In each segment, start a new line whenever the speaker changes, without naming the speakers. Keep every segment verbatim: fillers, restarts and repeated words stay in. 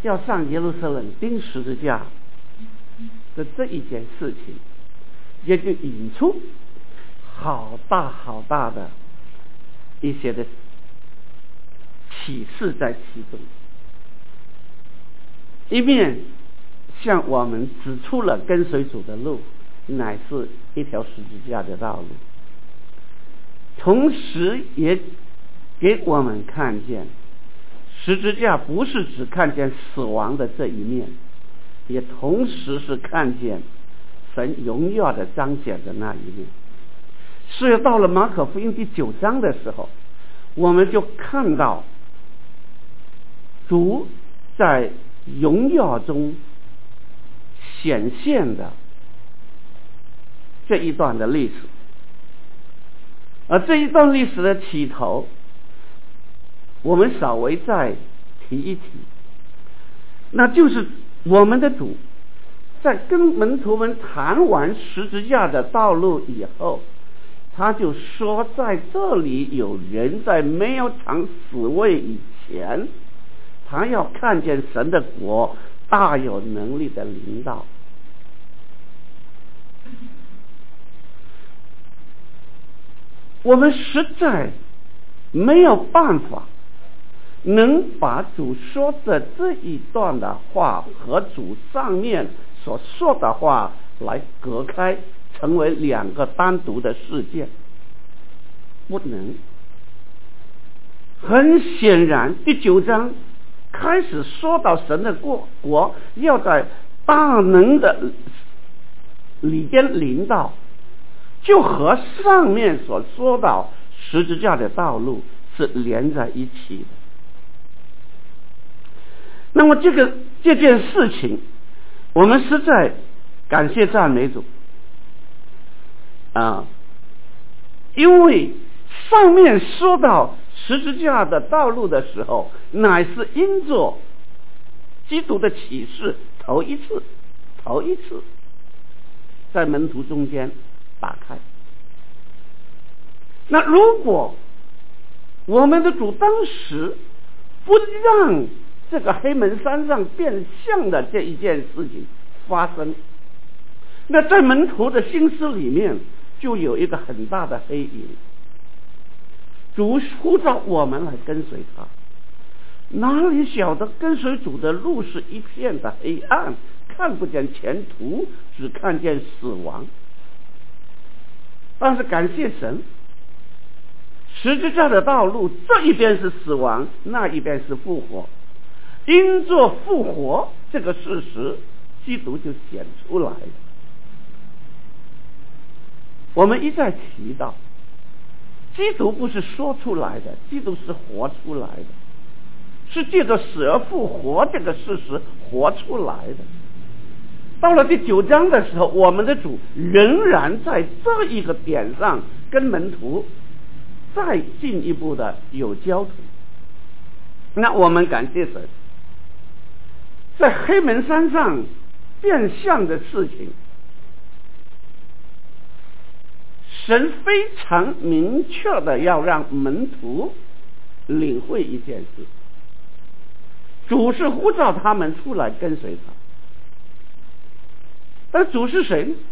要上耶路撒冷钉十字架的这一件事情，也就引出好大好大的一些的启示在其中。一面向我们指出了跟随主的路乃是一条十字架的道路，同时也给我们看见十字架不是只看见死亡的这一面，也同时是看见神荣耀的彰显的那一面。所以到了马可福音第九章的时候，我们就看到主在荣耀中显现的这一段的历史。而这一段历史的起头，我们稍微再提一提，那就是我们的主在跟门徒们谈完十字架的道路以后，他就说在这里有人在没有尝死味以前，他要看见神的国大有能力的临到。我们实在没有办法能把主说的这一段的话和主上面所说的话来隔开，成为两个单独的事件，不能。很显然，第九章开始说到神的国国要在大能的里边临到，就和上面所说到十字架的道路是连在一起的。那么这个这件事情，我们实在感谢赞美主啊，因为上面说到十字架的道路的时候，乃是因着基督的启示头一次头一次在门徒中间打开。那如果我们的主当时不让这个黑门山上变相的这一件事情发生，那在门徒的心思里面就有一个很大的黑影。主呼召我们来跟随他，哪里晓得跟随主的路是一片的黑暗，看不见前途，只看见死亡。但是感谢神，十字架的道路这一边是死亡，那一边是复活。因着复活这个事实，基督就显出来了。我们一再提到，基督不是说出来的，基督是活出来的，是借着死而复活这个事实活出来的。到了第九章的时候，我们的主仍然在这一个点上跟门徒再进一步的有交通。那我们感谢神，在黑门山上变相的事情，神非常明确的要让门徒领会一件事，主是呼召他们出来跟随他。但主是谁呢？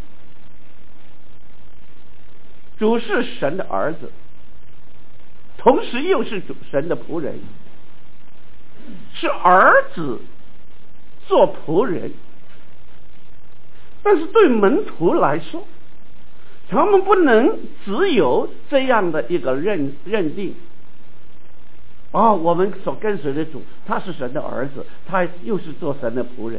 主是神的儿子，同时又是主神的仆人，是儿子做仆人。但是对门徒来说，他们不能只有这样的一个认认定。哦，我们所跟随的主，他是神的儿子，他又是做神的仆人，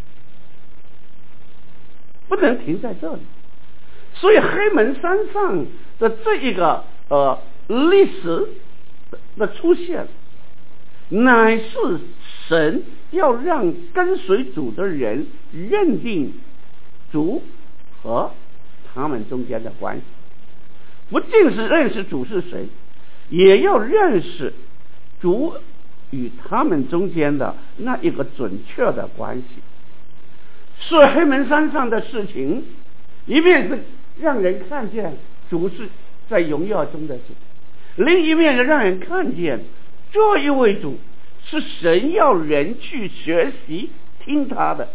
不能停在这里。所以黑门山上的这一个呃历史的出现，乃是神要让跟随主的人认定主和他们中间的关系，不仅是认识主是谁，也要认识主与他们中间的那一个准确的关系。所以黑门山上的事情，一面是让人看见主是在荣耀中的主，另一面让人看见这一位主是神要人去学习听他的。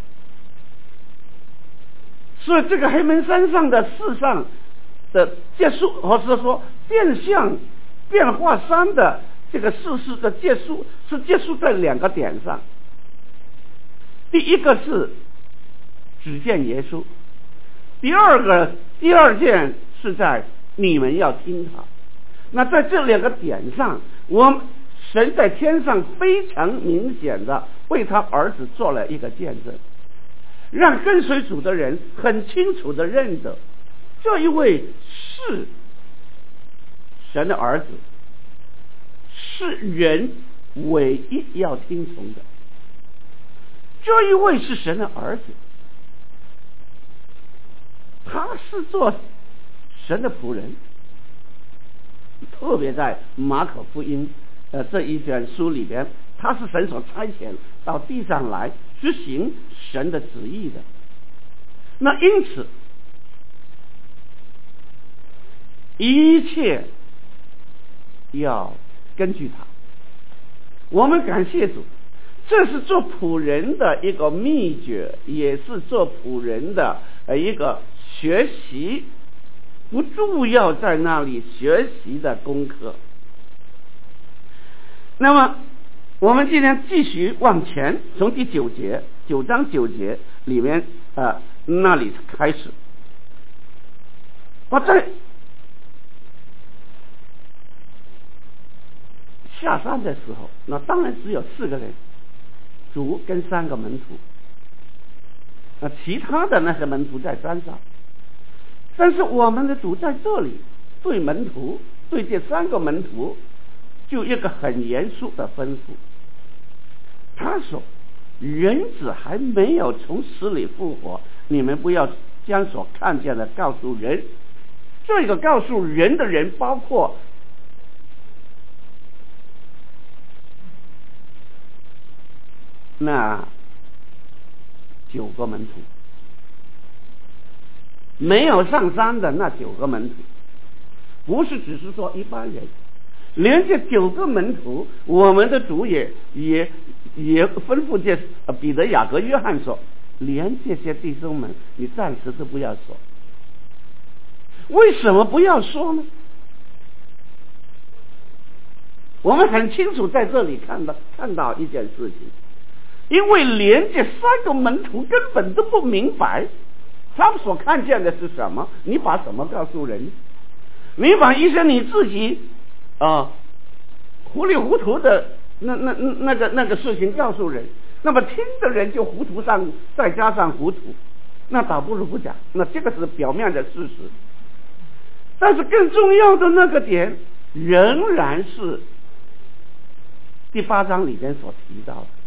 所以这个黑门山上的事上的结束，或是说变相变化山的这个事实的结束，是结束在两个点上。第一个是只见耶稣，第二个第二件是在你们要听他。那在这两个点上，我们神在天上非常明显的为他儿子做了一个见证，让跟随主的人很清楚的认得这一位是神的儿子，是人唯一要听从的。这一位是神的儿子，他是做神的仆人。特别在马可福音呃这一卷书里边，他是神所差遣到地上来执行神的旨意的。那因此一切要根据他。我们感谢主，这是做仆人的一个秘诀，也是做仆人的一个学习不住要在那里学习的功课。那么我们今天继续往前，从第九节九章九节里面呃那里开始。我在下山的时候，那当然只有四个人，主跟三个门徒，那其他的那些门徒在山上。但是我们的主在这里对门徒，对这三个门徒就一个很严肃的吩咐。他说人子还没有从死里复活，你们不要将所看见的告诉人。这个告诉人的人包括那九个门徒，没有上山的那九个门徒，不是只是说一般人，连这九个门徒，我们的主也也也吩咐这彼得、雅各、约翰说，连这些弟兄们，你暂时都不要说。为什么不要说呢？我们很清楚在这里看到看到一件事情，因为连这三个门徒根本都不明白他们所看见的是什么，你把什么告诉人？你把一些你自己啊、呃、糊里糊涂的那那那个那个事情告诉人，那么听的人就糊涂上再加上糊涂，那倒不如不讲。那这个是表面的事实，但是更重要的那个点仍然是第八章里边所提到的，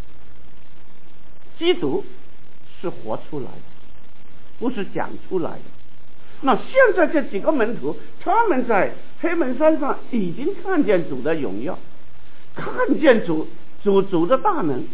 基督是活出来的，不是讲出来的。那现在这几个门徒，他们在黑门山上已经看见主的荣耀，看见主主主的大能，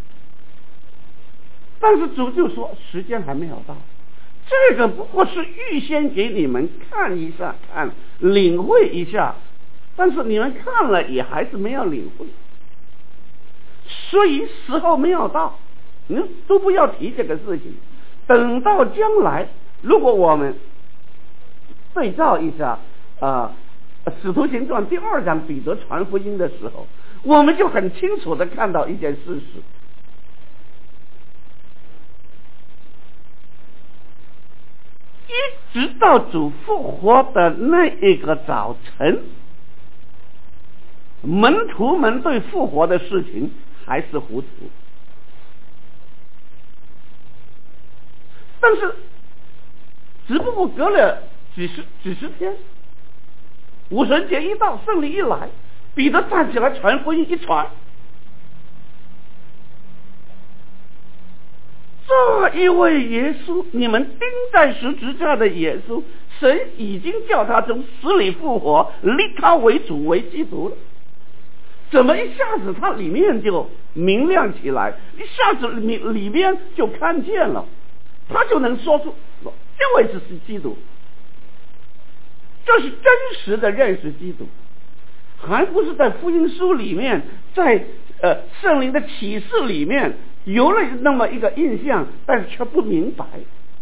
但是主就说时间还没有到，这个不过是预先给你们看一下，看领会一下，但是你们看了也还是没有领会，所以时候没有到，你都不要提这个事情。等到将来，如果我们对照一下啊，呃《使徒行传》第二章彼得传福音的时候，我们就很清楚的看到一件事实，一直到主复活的那一个早晨，门徒们对复活的事情还是糊涂。但是只不过隔了几十几十天，五旬节一到，圣灵一来，彼得站起来传福音一传，这一位耶稣，你们钉在十字架的耶稣，神已经叫他从死里复活，立他为主为基督了。怎么一下子他里面就明亮起来，一下子里里面就看见了，他就能说出这位是基督，这是真实的认识基督，还不是在福音书里面，在呃圣灵的启示里面有了那么一个印象，但是却不明白。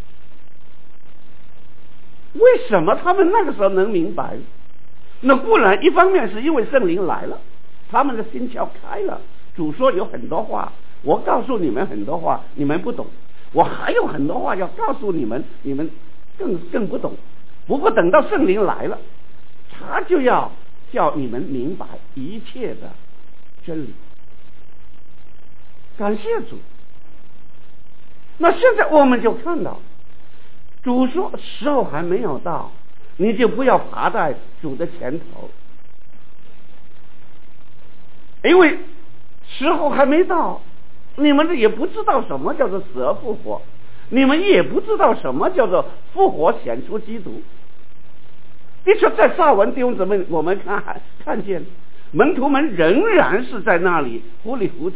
为什么他们那个时候能明白？那固然一方面是因为圣灵来了，他们的心窍开了。主说有很多话，我告诉你们很多话，你们不懂；我还有很多话要告诉你们，你们更更不懂。不过等到圣灵来了，他就要叫你们明白一切的真理。感谢主。那现在我们就看到，主说时候还没有到，你就不要爬在主的前头，因为时候还没到，你们也不知道什么叫做死而复活，你们也不知道什么叫做复活显出基督。的确，在撒文弟兄姊妹，我们看看见门徒们仍然是在那里糊里糊涂。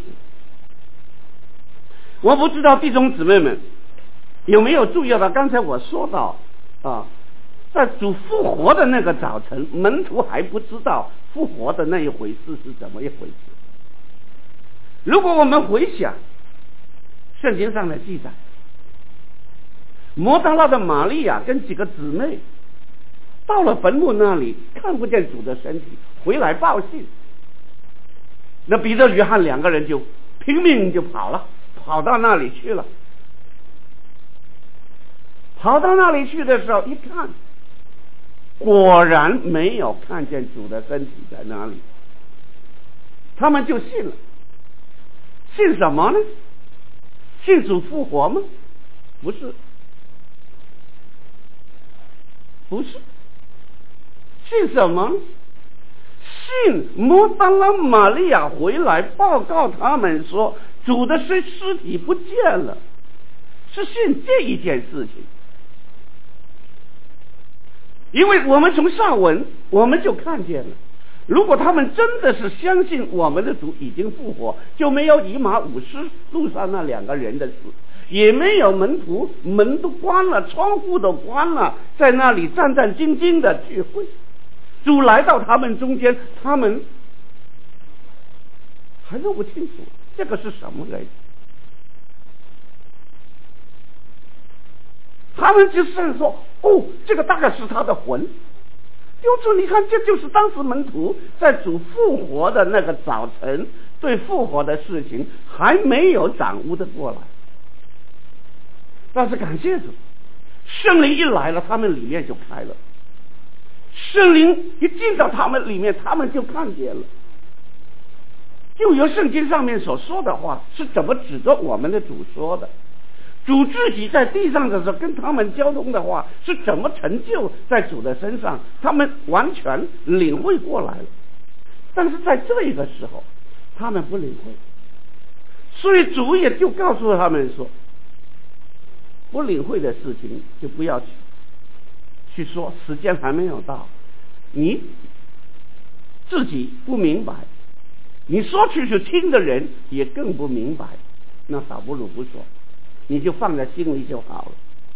我不知道弟兄姊妹们有没有注意到，刚才我说到啊，在主复活的那个早晨，门徒还不知道复活的那一回事是怎么一回事。如果我们回想圣经上的记载，摩大拉的玛利亚跟几个姊妹到了坟墓那里，看不见主的身体，回来报信。那彼得、约翰两个人就拼命就跑了，跑到那里去了。跑到那里去的时候，一看，果然没有看见主的身体在那里，他们就信了。信什么呢？信主复活吗？不是，不是。信什么？信摩大拉玛利亚回来报告他们说主的尸尸体不见了，是信这一件事情。因为我们从上文我们就看见了，如果他们真的是相信我们的主已经复活，就没有以马忤斯路上那两个人的事，也没有门徒门都关了，窗户都关了，在那里战战兢兢的聚会。主来到他们中间，他们还弄不清楚这个是什么人，他们就算说哦，这个大概是他的魂。丢主，你看，这就是当时门徒在主复活的那个早晨，对复活的事情还没有掌握的过来。但是感谢主，圣灵一来了，他们里面就开了。圣灵一进到他们里面，他们就看见了。就由圣经上面所说的话是怎么指着我们的主说的，主自己在地上的时候跟他们交通的话是怎么成就在主的身上，他们完全领会过来了。但是在这一个时候他们不领会，所以主也就告诉他们说，不领会的事情就不要去去说，时间还没有到，你自己不明白，你说去去听的人也更不明白，那倒不如不说，你就放在心里就好了。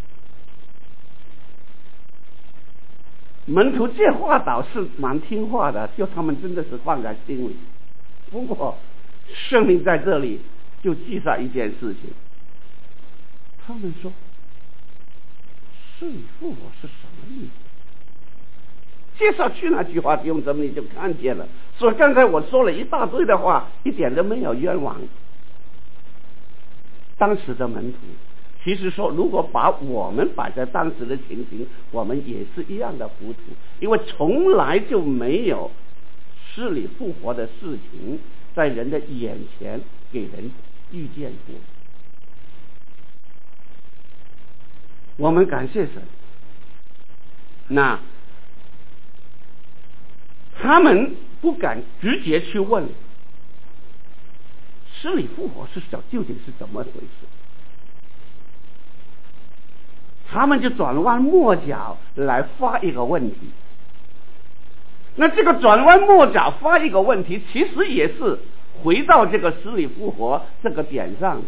门徒这话倒是蛮听话的，就他们真的是放在心里。不过圣灵在这里就记上一件事情，他们说死里复活是什么意思？接下去那句话弟兄姊妹你就看见了。所以刚才我说了一大堆的话，一点都没有冤枉当时的门徒。其实说如果把我们摆在当时的情形，我们也是一样的糊涂，因为从来就没有死里复活的事情在人的眼前给人遇见过。我们感谢神，那他们不敢直接去问死里复活是究竟是怎么回事，他们就转弯抹角来发一个问题。那这个转弯抹角发一个问题，其实也是回到这个死里复活这个点上的。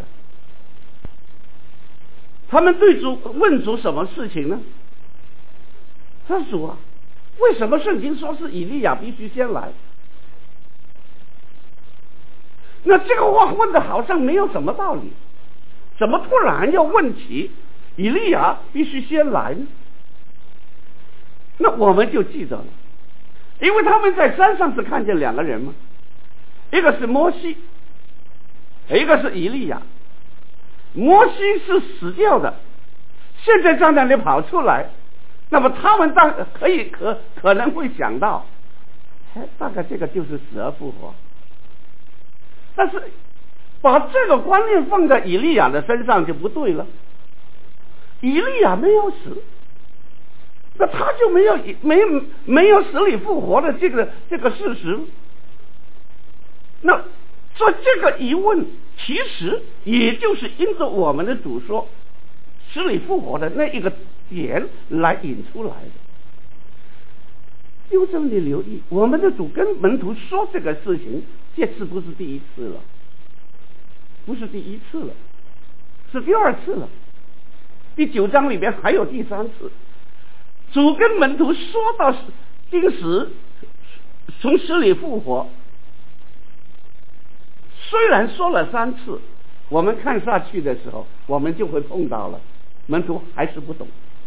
他们对主问主什么事情呢？他说啊，为什么圣经说是以利亚必须先来？ 那这个话问的好像没有什么道理，怎么突然要问起以利亚必须先来呢？那我们就记得了，因为他们在山上是看见两个人嘛，一个是摩西，一个是以利亚。摩西是死掉的，现在在那里跑出来，那么他们当可以可可能会想到，哎，大概这个就是死而复活。但是把这个观念放在以利亚的身上就不对了。以利亚没有死，那他就没有没没有死里复活的这个这个事实。那所以这个疑问其实也就是因着我们的主说死里复活的那一个点来引出来的。就这么你留意，我们的主跟门徒说这个事情，这次不是第一次了，不是第一次了，是第二次了。第九章里面还有第三次，主跟门徒说到钉死从死里复活，虽然说了三次，我们看下去的时候我们就会碰到了门徒还是不懂。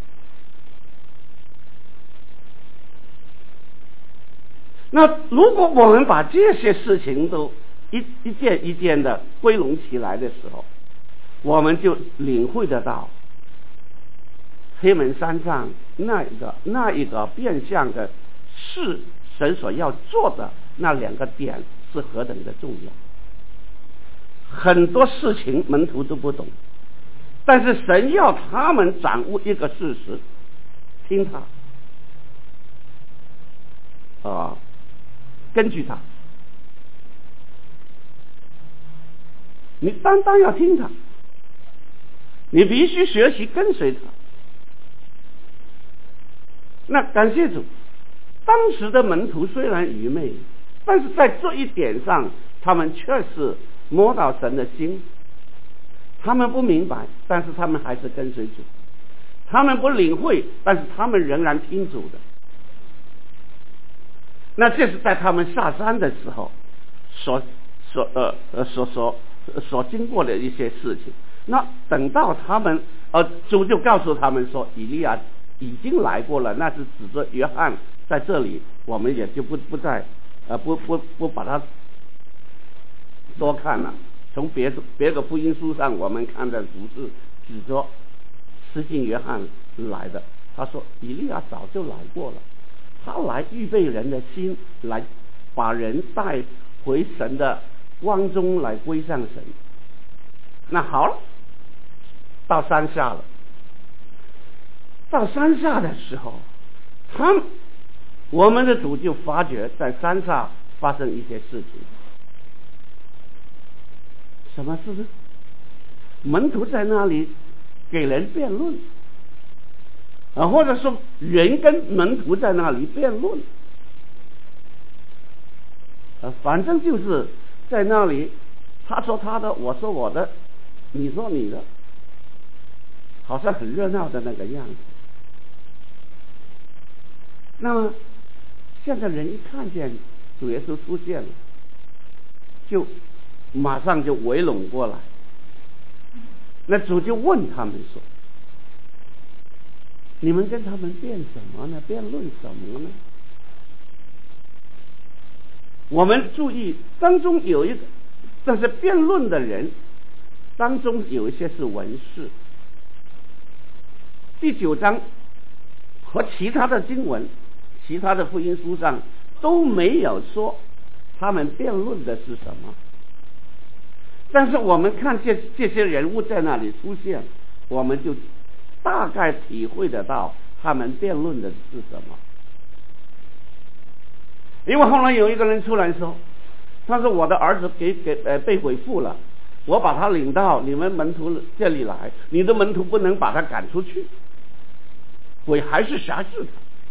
那如果我们把这些事情都一一件一件的归拢起来的时候，我们就领会得到黑门山上那一个那一个变相的是神所要做的那两个点是何等的重要。很多事情门徒都不懂，但是神要他们掌握一个事实，听他啊，根据他，你单单要听他，你必须学习跟随他。那感谢主，当时的门徒虽然愚昧，但是在这一点上他们确实摸到神的心。他们不明白，但是他们还是跟随主；他们不领会，但是他们仍然听主的。那这是在他们下山的时候所所呃呃所所所经过的一些事情。那等到他们呃主就告诉他们说，以利亚已经来过了，那是指着约翰在这里，我们也就不不再呃不不不把它多看了。从别的别的福音书上我们看的不是指着施浸约翰来的，他说以利亚早就来过了，他来预备人的心，来把人带回神的光中来归向神。那好了，到山下了，到山下的时候，他们我们的主就发觉在山上发生一些事情。什么事呢？门徒在那里给人辩论啊，或者说人跟门徒在那里辩论啊，反正就是在那里，他说他的，我说我的，你说你的，好像很热闹的那个样子。那么现在人一看见主耶稣出现了，就马上就围拢过来。那主就问他们说，你们跟他们辩什么呢？辩论什么呢？我们注意当中有一个，但是辩论的人当中有一些是文士。第九章和其他的经文，其他的福音书上都没有说他们辩论的是什么。但是我们看见这些人物在那里出现，我们就大概体会得到他们辩论的是什么。因为后来有一个人出来说，他说我的儿子给给呃被鬼附了，我把他领到你们门徒这里来，你的门徒不能把他赶出去，鬼还是辖制他。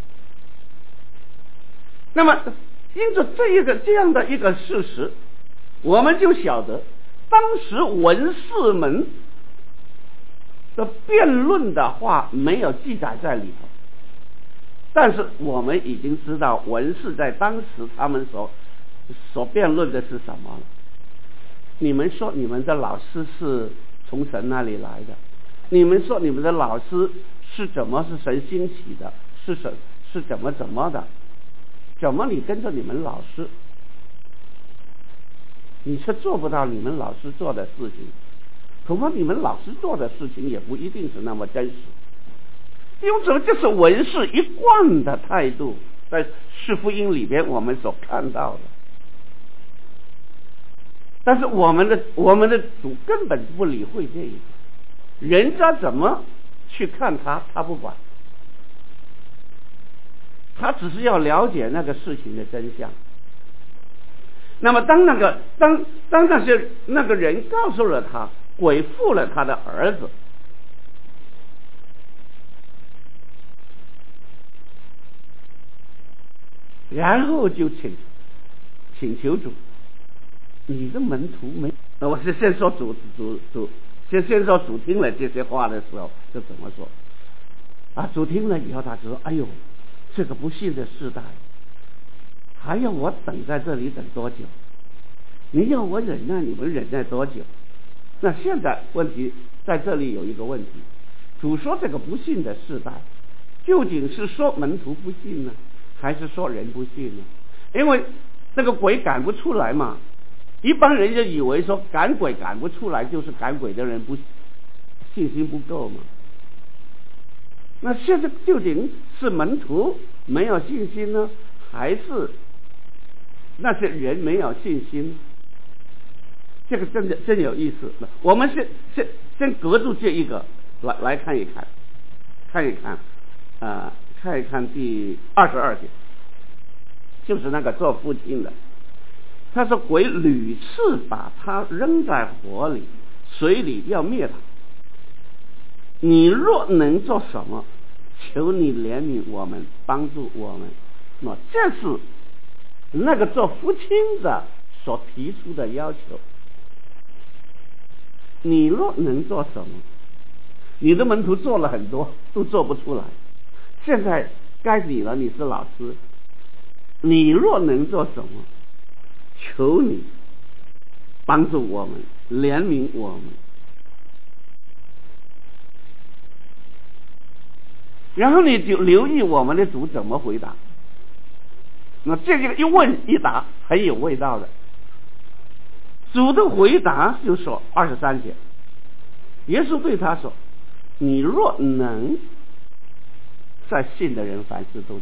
那么因着这一个这样的一个事实，我们就晓得当时文士们的辩论的话没有记载在里头，但是我们已经知道文士在当时他们所所辩论的是什么了。 你们说你们的老师是从神那里来的，你们说你们的老师是怎么是神兴起的，是神是怎么怎么的，怎么你跟着你们老师，你却做不到你们老师做的事情？恐怕你们老师做的事情也不一定是那么真实。因为这是文士一贯的态度，在四福音里边我们所看到的。但是我们的我们的主根本不理会这一个，人家怎么去看他，他不管，他只是要了解那个事情的真相。那么当那个当当那些那个人告诉了他，鬼附了他的儿子，然后就请请求主，你的门徒没，那我是先说主主主，先先说主听了这些话的时候就怎么说啊？主听了以后，他就说：“哎呦，这个不幸的世代，还要我等在这里等多久？你要我忍耐，你们忍耐多久？那现在问题在这里有一个问题，主说这个不幸的世代，究竟是说门徒不信呢，还是说人不信呢？因为那个鬼赶不出来嘛，一般人就以为说赶鬼赶不出来，就是赶鬼的人不信心不够嘛。那现在究竟是门徒没有信心呢，还是那些人没有信心？这个真的真有意思。我们先先先隔住这一个来来看一看，看一看，啊、呃，看一看第二十二节，就是那个做父亲的，他说鬼屡次把他扔在火里，水里要灭他。你若能做什么，求你怜悯我们，帮助我们。那这是那个做父亲的所提出的要求。你若能做什么，你的门徒做了很多都做不出来，现在该你了，你是老师，你若能做什么，求你帮助我们，怜悯我们。然后你就留意我们的主怎么回答。那这个一问一答很有味道的。主的回答就说二十三节，耶稣对他说：“你若能，在信的人凡事都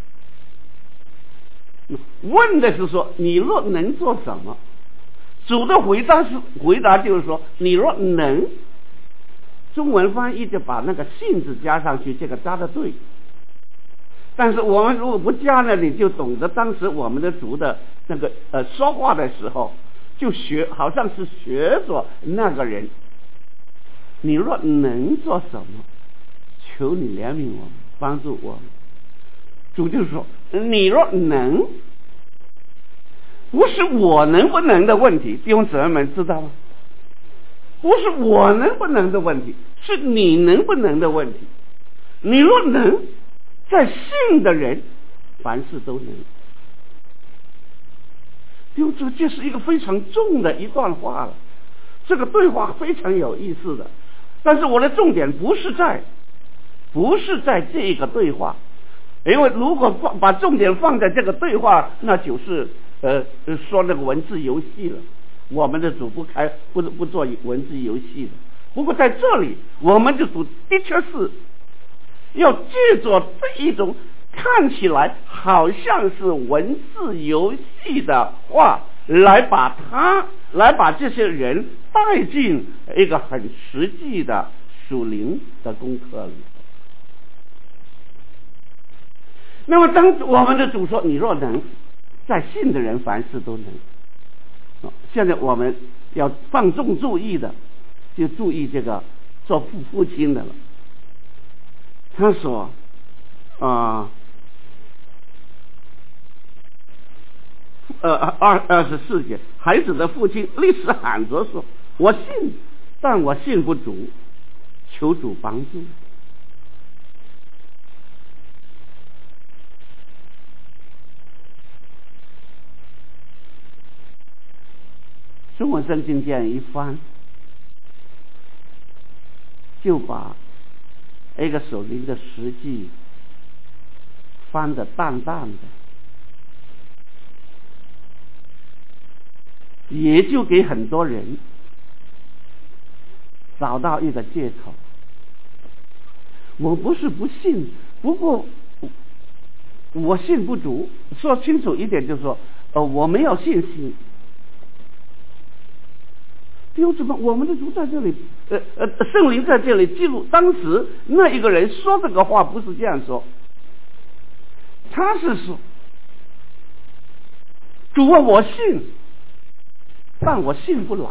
能。”问的是说你若能做什么？主的回答是回答就是说你若能。中文翻译就把那个信字加上去，这个加的对。但是我们如果不加呢，你就懂得当时我们的主的那个呃说话的时候，就学好像是学着那个人。你若能做什么，求你怜悯我们，帮助我们。主就说你若能，不是我能不能的问题，弟兄姊妹们知道吗？不是我能不能的问题，是你能不能的问题。你若能，在信的人凡事都能。就这这是一个非常重的一段话了，这个对话非常有意思的。但是我的重点不是在不是在这个对话，因为如果放把重点放在这个对话，那就是呃说那个文字游戏了。我们的主不开不不做文字游戏的。不过在这里，我们的主的确是要借着这一种看起来好像是文字游戏的话，来把他来把这些人带进一个很实际的属灵的功课里。那么当我们的主说你若能，在信的人凡事都能。现在我们要放重注意的，就注意这个做父父亲的了。他说啊，呃二二十四节，孩子的父亲立时喊着说：“我信，但我信不足，求主帮助。” 中文圣经这样一翻，就把一个属灵的实际翻得淡淡的，也就给很多人找到一个借口。我不是不信，不过我信不足。说清楚一点，就是说，呃，我没有信心。弟兄姊妹，我们的主在这里，呃呃，圣灵在这里记录，当时那一个人说这个话不是这样说，他是说：“主啊，我信，但我信不来。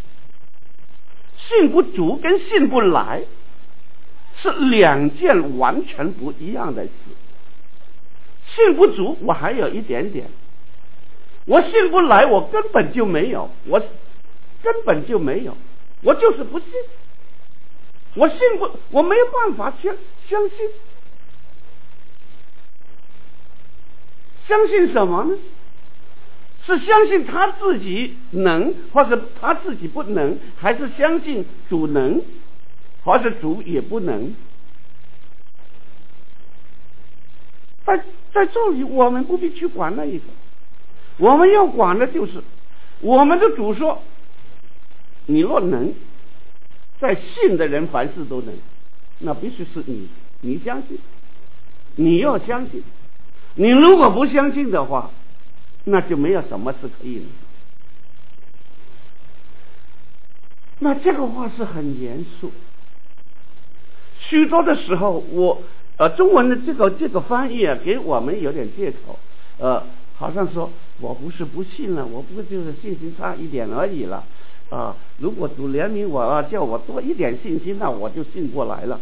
信不足跟信不来是两件完全不一样的事。信不足，我还有一点点；我信不来，我根本就没有，我根本就没有，我就是不信。我信不，我没有办法相相信。相信什么呢？是相信他自己能，或者他自己不能，还是相信主能，或者主也不能？在在这里，我们不必去管那一个，我们要管的就是我们的主说：“你若能，在信的人凡事都能。”那必须是你，你相信，你要相信。你如果不相信的话，那就没有什么是可以的。那这个话是很严肃。许多的时候，我呃中文的这个这个翻译啊，给我们有点借口，呃，好像说我不是不信了，我不就是信心差一点而已了，啊、呃，如果主怜悯我啊，叫我多一点信心，那我就信过来了。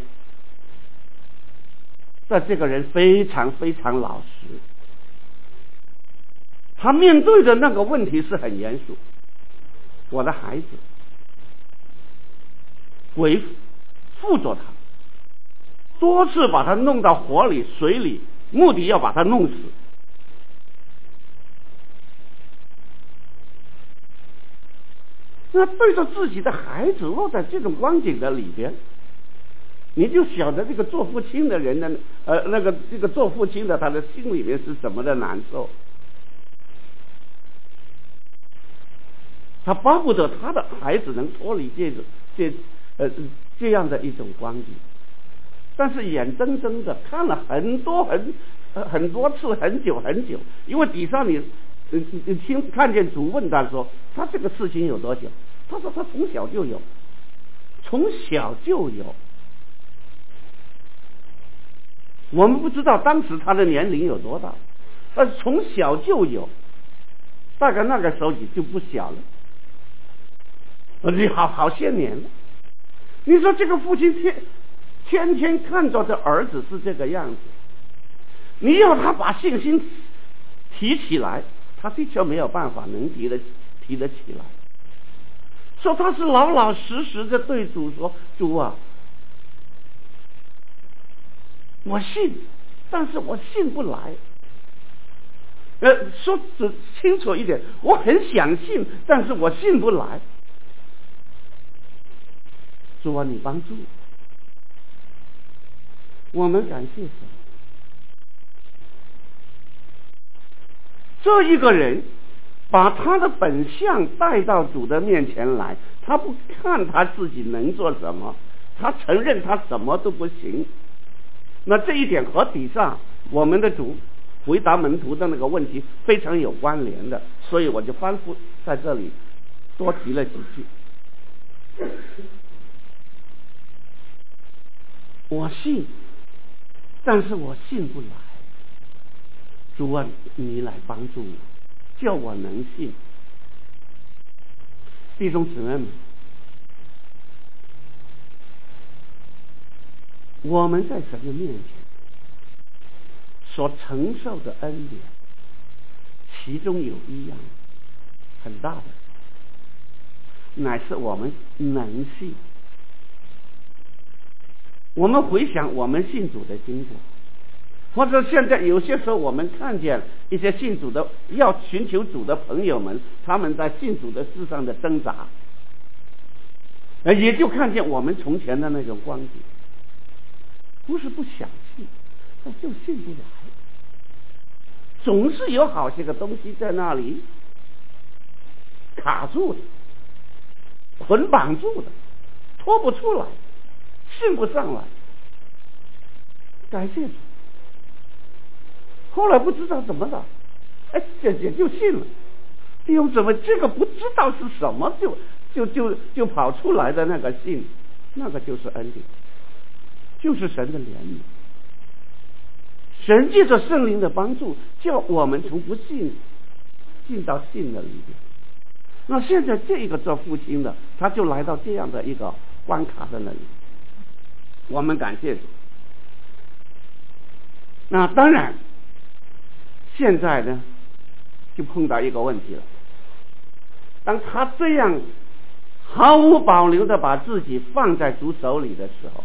这这个人非常非常老实。他面对的那个问题是很严肃。我的孩子，鬼附着他，多次把他弄到火里、水里，目的要把他弄死。那对着自己的孩子落在这种光景的里边，你就晓得这个做父亲的人呢，呃，那个这个做父亲的他的心里面是怎么的难受。他巴不得他的孩子能脱离这种这呃这样的一种光景，但是眼睁睁的看了很多很呃很多次很久很久，因为底下你你你听看见主问他说他这个事情有多久，他说他从小就有，从小就有。我们不知道当时他的年龄有多大，但是从小就有，大概那个时候你就不小了。你好好些年了，你说这个父亲天天天看着的儿子是这个样子，你要他把信心提起来，他的确没有办法能提得提得起来。说他是老老实实的对主说：“主啊，我信，但是我信不来。”呃，说只清楚一点，我很想信，但是我信不来。主啊，你帮助我们，感谢神。这一个人把他的本相带到主的面前来，他不看他自己能做什么，他承认他什么都不行。那这一点和底下我们的主回答门徒的那个问题非常有关联的，所以我就反复在这里多提了几句。我信，但是我信不来。主啊，你来帮助我，叫我能信。弟兄姊妹们，我们在神的面前所承受的恩典，其中有一样很大的，乃是我们能信。我们回想我们信主的经过， 或者现在有些时候我们看见一些信主的要寻求主的朋友们，他们在信主的事上的挣扎，也就看见我们从前的那种光景，不是不想信，但就信不来，总是有好些个东西在那里卡住的，捆绑住的，拖不出来，信不上来。感谢主，后来不知道怎么了，哎，姐姐就信了。弟兄姊妹，这个不知道是什么就就就就跑出来的那个信，那个就是恩典，就是神的怜悯。神借着圣灵的帮助，叫我们从不信进到信的里面。那现在这一个做父亲的，他就来到这样的一个关卡的那里，我们感谢主。那当然，现在呢，就碰到一个问题了。当他这样毫无保留的把自己放在主手里的时候，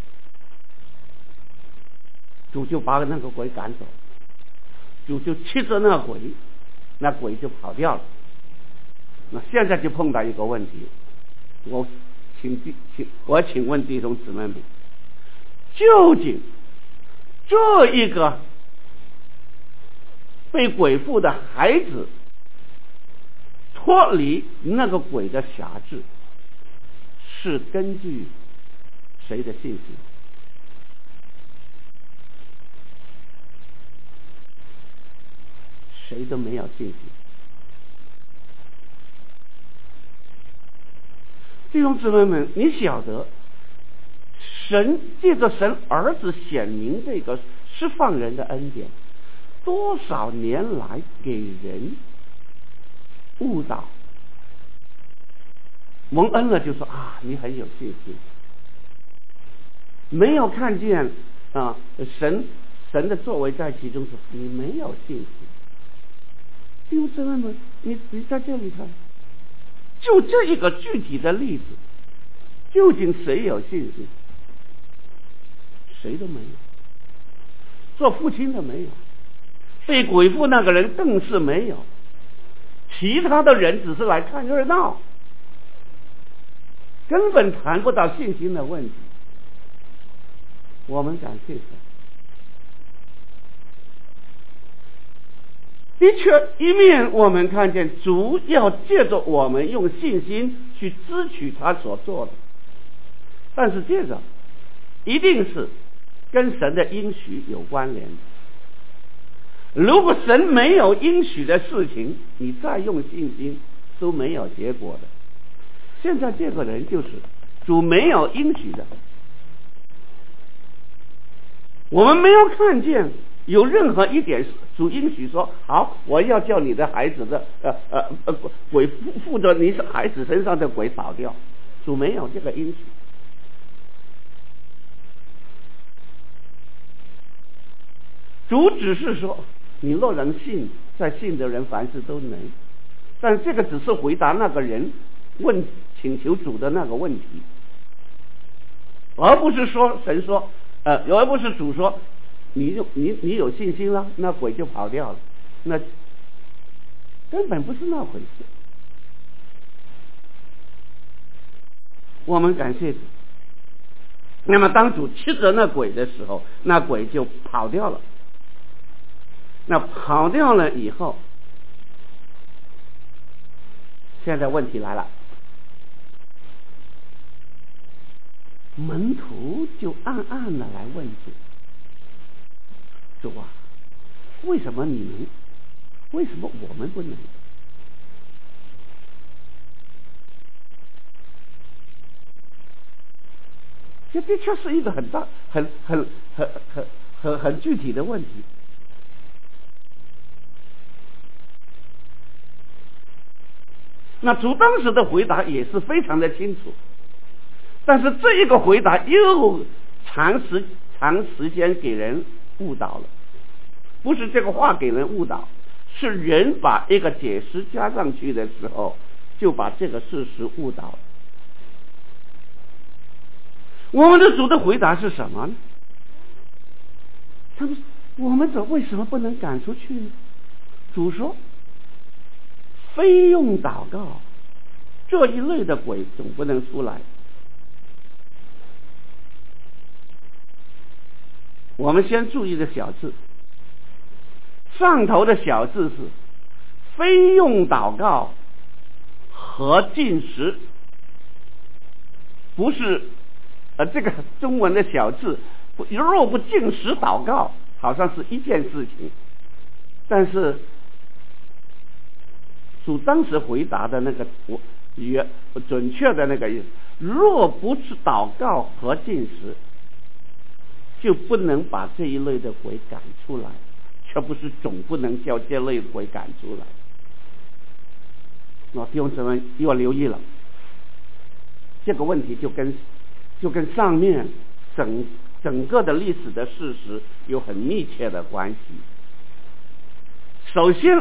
主就把那个鬼赶走，主就气着那鬼，那鬼就跑掉了。那现在就碰到一个问题，我请请我请问弟兄姊妹们，究竟这一个被鬼附的孩子脱离那个鬼的辖制，是根据谁的信心？谁都没有信心。弟兄姊妹们，你晓得神借着神儿子显明这个释放人的恩典，多少年来给人误导，蒙恩了就说啊，你很有信心，没有看见啊神神的作为在其中时，你没有信心。弟兄姊妹们，你你在这里看，就这一个具体的例子，究竟谁有信心？谁都没有，做父亲的没有，被鬼附那个人更是没有，其他的人只是来看热闹，根本谈不到信心的问题。我们感谢神。的确，一面我们看见主要借着我们用信心去支取他所做的，但是这个一定是跟神的应许有关联的。如果神没有应许的事情，你再用信心都没有结果的。现在这个人就是主没有应许的，我们没有看见有任何一点主应许说好，我要叫你的孩子的呃呃呃鬼附附着你孩子身上的鬼跑掉，主没有这个应许。主只是说你若能信，在信的人凡事都能，但这个只是回答那个人问请求主的那个问题，而不是说神说呃而不是主说你就你你有信心了，那鬼就跑掉了，那根本不是那回事。我们感谢主。那么当主斥责那鬼的时候，那鬼就跑掉了。那跑掉了以后，现在问题来了，门徒就暗暗的来问主，主啊，为什么你能？为什么我们不能？这的确是一个很大、很、很、很、很、很、很具体的问题。那主当时的回答也是非常的清楚，但是这一个回答又长时长时间给人误导了。不是这个话给人误导，是人把一个解释加上去的时候，就把这个事实误导了。我们的主的回答是什么呢？他们我们这为什么不能赶出去呢？主说，非用祷告，这一类的鬼总不能出来。我们先注意的小字，上头的小字是非用祷告和禁食，不是呃这个中文的小字，若不禁食祷告，好像是一件事情，但是主当时回答的那个我也准确的那个意思，若不是祷告和禁食，就不能把这一类的鬼赶出来，却不是总不能叫这类鬼赶出来。那弟兄姊妹要留意了，这个问题就跟就跟上面整整个的历史的事实有很密切的关系。首先，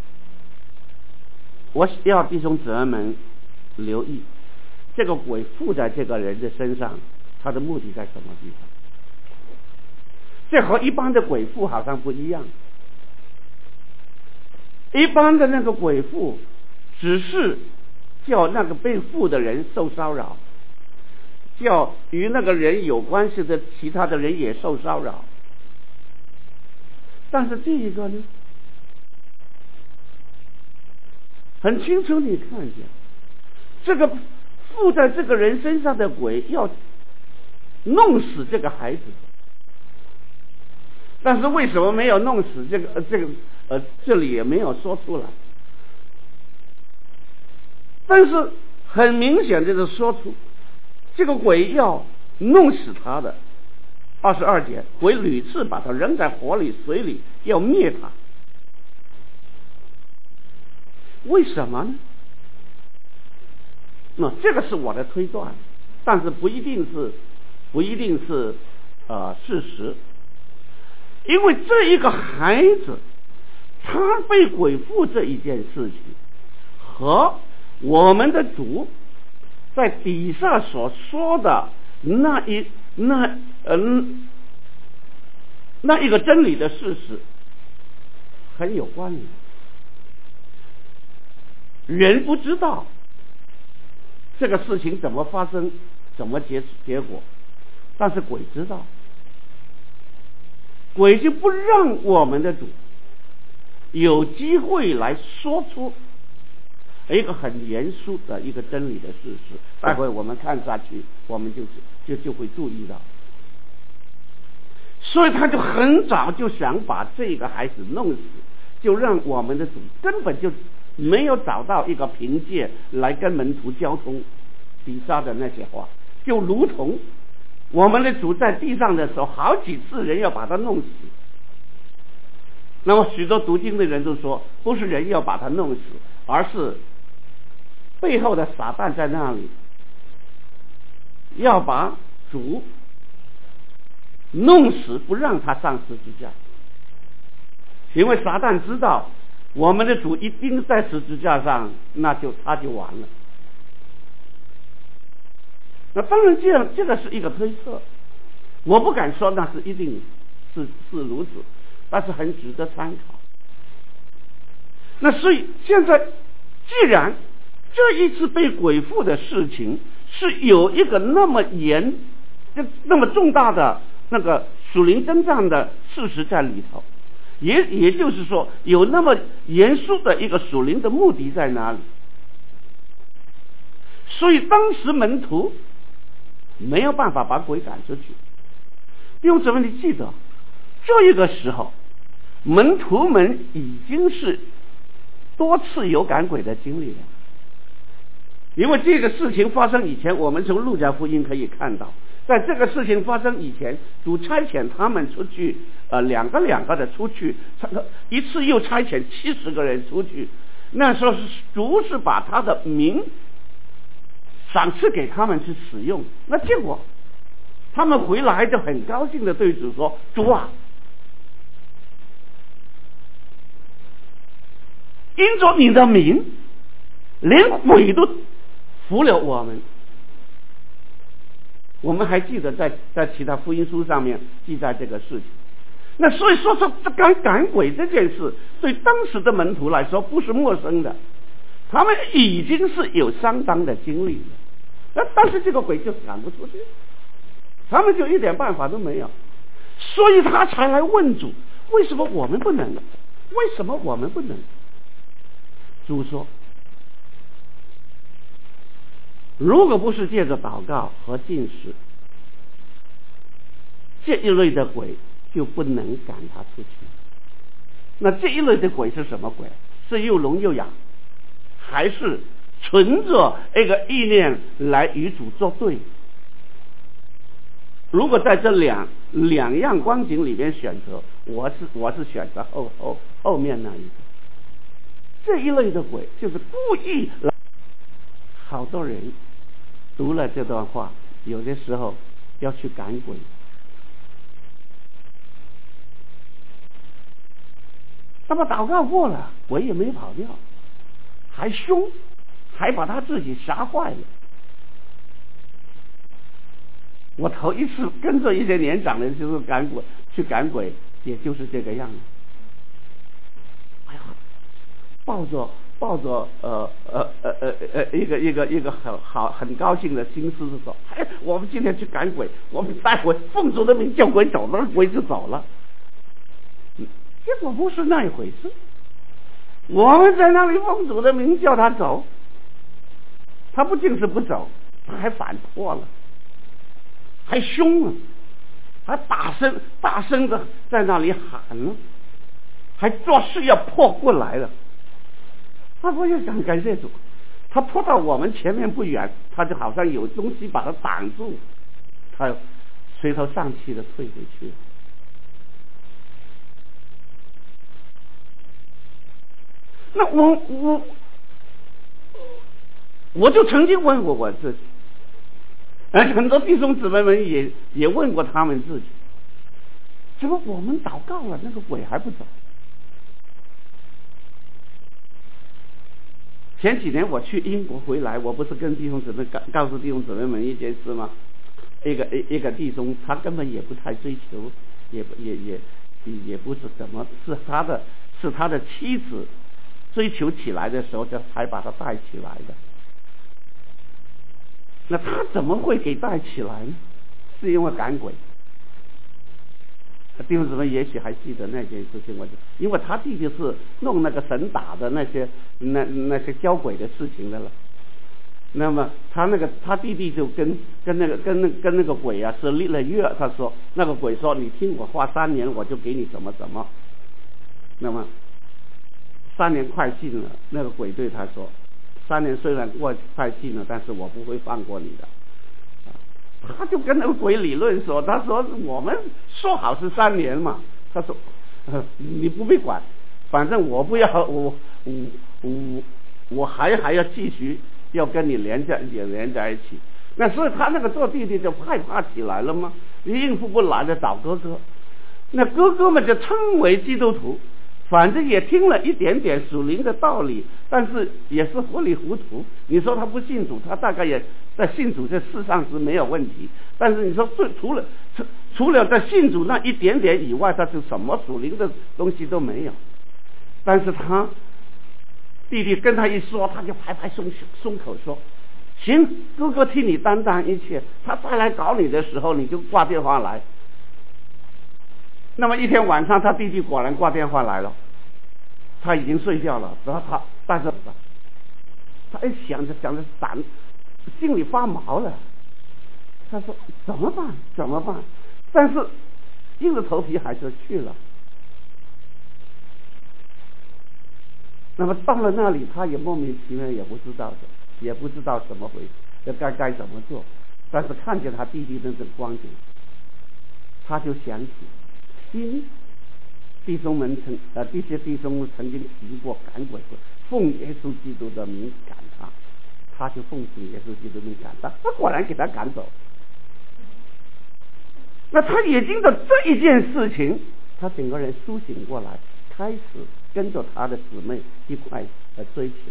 我要弟兄姊妹们留意，这个鬼附在这个人的身上，他的目的在什么地方？这和一般的鬼附好像不一样。一般的那个鬼附只是叫那个被附的人受骚扰，叫与那个人有关系的其他的人也受骚扰。但是这一个呢，很清楚你看见，这个附在这个人身上的鬼要弄死这个孩子，但是为什么没有弄死这个呃这个呃这里也没有说出来，但是很明显的说出这个鬼要弄死他的。二十二节，鬼屡次把他扔在火里水里，要灭他。为什么呢？那这个是我的推断，但是不一定是不一定是呃事实。因为这一个孩子他被鬼附这一件事情和我们的主在底下所说的那一那嗯那一个真理的事实很有关联。人不知道这个事情怎么发生，怎么结结果，但是鬼知道。鬼就不让我们的主有机会来说出一个很严肃的一个真理的事实。待会我们看下去，我们就就就会注意到。所以他就很早就想把这个孩子弄死，就让我们的主根本就没有找到一个凭借来跟门徒交通底下的那些话，就如同我们的主在地上的时候，好几次人要把他弄死。那么许多读经的人都说，不是人要把他弄死，而是背后的撒旦在那里要把主弄死，不让他上十字架。因为撒旦知道我们的主一定在十字架上，那就他就完了。那当然这样，这个是一个推测，我不敢说那是一定是是如此，但是很值得参考。那所以现在既然这一次被鬼附的事情是有一个那么严那么重大的那个属灵征战的事实在里头，也也就是说有那么严肃的一个属灵的目的在哪里，所以当时门徒没有办法把鬼赶出去。弟兄姊妹，你记得这一个时候门徒们已经是多次有赶鬼的经历了。因为这个事情发生以前，我们从路加福音可以看到，在这个事情发生以前，主差遣他们出去，呃，两个两个的出去，一次又差遣七十个人出去。那时候是主是把他的名赏赐给他们去使用。那结果他们回来就很高兴的对主说：“主啊，因着你的名，连鬼都服了我们。”我们还记得在在其他福音书上面记载这个事情。 那所以说说这赶赶鬼这件事，对当时的门徒来说不是陌生的，他们已经是有相当的经历了。那但是这个鬼就赶不出去，他们就一点办法都没有，所以他才来问主：为什么我们不能？为什么我们不能？主说：如果不是借着祷告和禁食，这一类的鬼就不能赶他出去。那这一类的鬼是什么鬼？是又聋又哑，还是存着一个意念来与主作对？如果在这两两样光景里面选择，我是我是选择后后后面那一个。这一类的鬼就是故意来。好多人读了这段话，有的时候要去赶鬼，那么祷告过了，鬼也没跑掉，还凶，还把他自己吓坏了。我头一次跟着一些年长的人就是赶鬼，去赶鬼，也就是这个样子。哎呀，抱着抱着呃呃呃呃呃一个一个一个很好很高兴的心思说：哎，我们今天去赶鬼，我们待会奉主的名叫鬼走了，鬼就走了。结果不是那一回事，我们在那里奉主的名叫他走，他不仅是不走，他还反破了，还凶了，还大声大声的在那里喊了，还做事要破过来了。那我也想感谢主，他破到我们前面不远，他就好像有东西把他挡住，他垂头丧气的退回去了。那我我我就曾经问过我自己，而很多弟兄姊妹们也也问过他们自己，怎么我们祷告了，那个鬼还不走？前几年我去英国回来，我不是跟弟兄姊妹告告诉弟兄姊妹们一件事吗？一个一一个弟兄，他根本也不太追求，也也也也不是什么，是他的是他的妻子追求起来的时候，就才把他带起来的。那他怎么会给带起来呢？是因为赶鬼。弟兄姊妹也许还记得那件事情，我就因为他弟弟是弄那个神打的那些那那些教鬼的事情的了。那么他那个他弟弟就跟跟那个跟那跟那个鬼啊是立了约，他说那个鬼说你听我话三年，我就给你怎么怎么。那么三年快尽了，那个鬼对他说：三年虽然过快尽了，但是我不会放过你的。他就跟那个鬼理论说，他说我们说好是三年嘛，他说、呃、你不必管，反正我不要我我我我还还要继续要跟你连在也连在一起。那所以他那个做弟弟就害怕起来了吗？你应付不来的找哥哥，那哥哥们就称为基督徒，反正也听了一点点属灵的道理，但是也是糊里糊涂。你说他不信主，他大概也在信主这事上是没有问题，但是你说最除了除除了在信主那一点点以外，他就什么属灵的东西都没有。但是他弟弟跟他一说，他就拍拍松松口说：行，哥哥替你担当一切，他再来搞你的时候你就挂电话来。那么一天晚上，他弟弟果然挂电话来了，他已经睡觉了，然后他但是他一想着想着胆心里发毛了，他说怎么办怎么办？但是硬着头皮还是去了。那么到了那里，他也莫名其妙，也不知道的，也不知道怎么回事，该该怎么做。但是看见他弟弟的这个光景，他就想起，因弟兄们曾呃这些弟兄曾经提过赶鬼，奉耶稣基督的名赶他，他就奉耶稣基督的名赶他，他果然给他赶走。那他也经过这一件事情，他整个人苏醒过来，开始跟着他的姊妹一块来追求。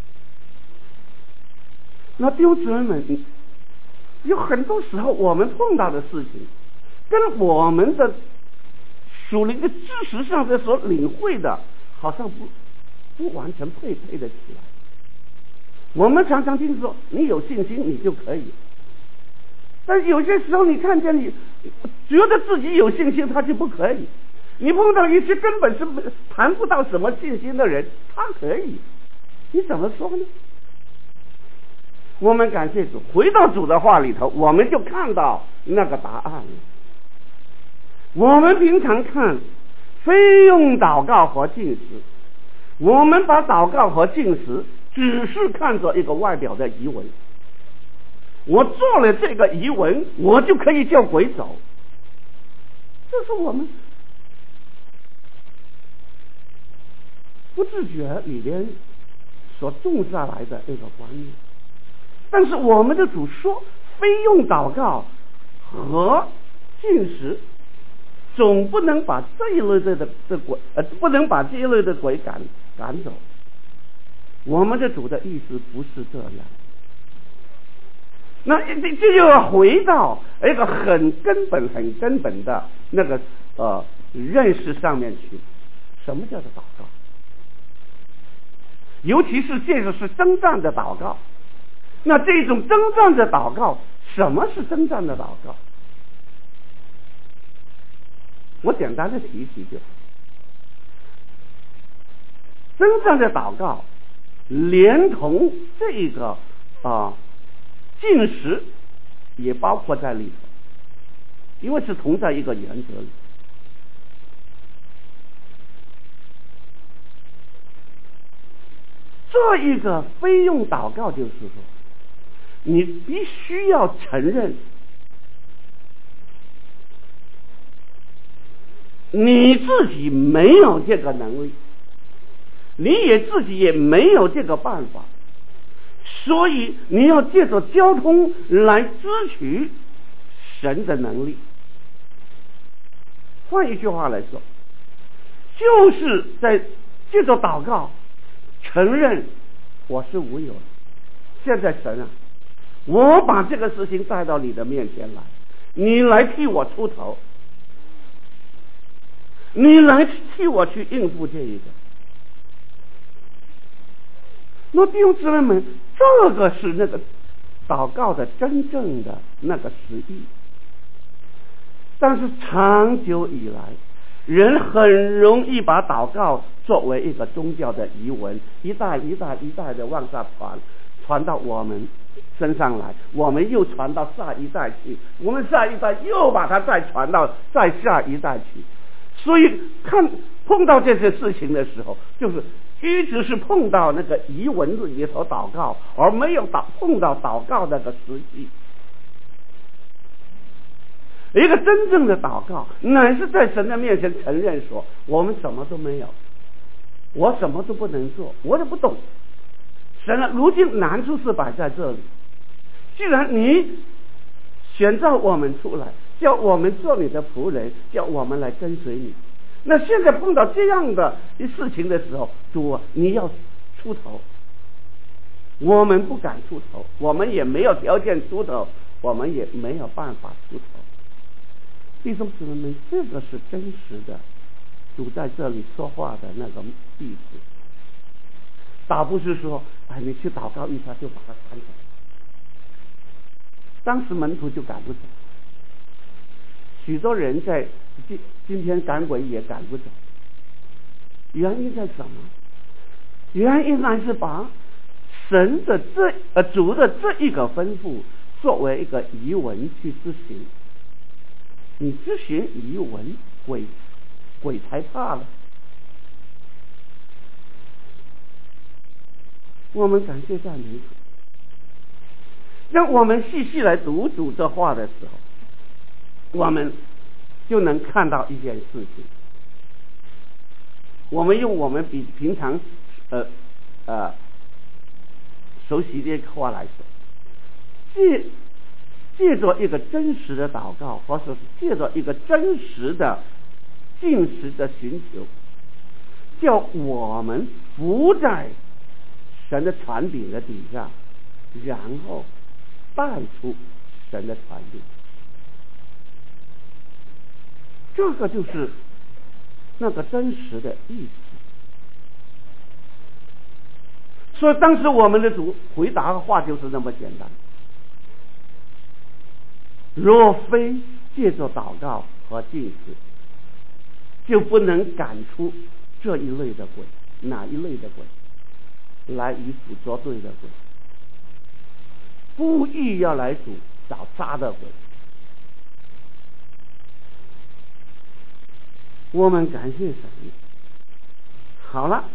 那弟兄姊妹们，有很多时候我们碰到的事情，跟我们的属灵的知识上的所领会的，好像不不完全配配得起来。我们常常听说，你有信心你就可以，但是有些时候你看见你觉得自己有信心，他就不可以。你碰到一些根本是谈不到什么信心的人，他可以，你怎么说呢？我们感谢主，回到主的话里头，我们就看到那个答案了。我们平常看非用祷告和禁食，我们把祷告和禁食只是看作一个外表的仪文，我做了这个仪文，我就可以叫鬼走，这是我们不自觉里边所种下来的一个观念。但是我们的主说，非用祷告和禁食，总不能把这一类的的鬼呃，不能把这一类的鬼赶赶走。我们的主的意思不是这样。那这这就要回到一个很根本、很根本的那个呃认识上面去。什么叫做祷告？尤其是这个是征战的祷告。那这种征战的祷告，什么是征战的祷告？我简单的提一提就好。征战的祷告，连同这个啊禁食也包括在里头，因为是同在一个原则里。这一个非用祷告，就是说，你必须要承认，你自己没有这个能力，你也自己也没有这个办法，所以你要借着交通来支取神的能力。换一句话来说，就是在借着祷告承认我是无有的。现在神啊，我把这个事情带到你的面前来，你来替我出头，你来替我去应付这一个。那弟兄姊妹们，这个是那个祷告的真正的那个实意。但是长久以来，人很容易把祷告作为一个宗教的遗文，一代一代一代的往下传，传到我们身上来，我们又传到下一代去，我们下一代又把它再传到再下一代去。所以看碰到这些事情的时候，就是一直是碰到那个遗文里头祷告，而没有祷碰到祷告那个实际。一个真正的祷告，乃是在神的面前承认说，我们什么都没有，我什么都不能做，我也不懂。神啊，如今难处是摆在这里，既然你选召我们出来，叫我们做你的仆人，叫我们来跟随你，那现在碰到这样的事情的时候，主啊，你要出头，我们不敢出头，我们也没有条件出头，我们也没有办法出头。弟兄姊妹们，这个是真实的主在这里说话的那个意思，倒不是说哎，你去祷告一下就把他赶走。当时门徒就赶不走，许多人在今今天赶鬼也赶不走。原因在什么？原因乃是把神的这呃主的这一个吩咐作为一个遗文去执行。你执行遗文，鬼鬼才怕了。我们感谢赞美主，让我们细细来读主这话的时候，我们就能看到一件事情。我们用我们比平常呃呃熟悉的话来说，借借着一个真实的祷告，或者是借着一个真实的进食的寻求，叫我们伏在神的权柄的底下，然后带出神的权柄。这个就是那个真实的意思。所以当时我们的主回答的话就是那么简单：若非借着祷告和禁食，就不能赶出这一类的鬼。哪一类的鬼？来与主作对的鬼，故意要来主找杀的鬼。我们感谢神。好了，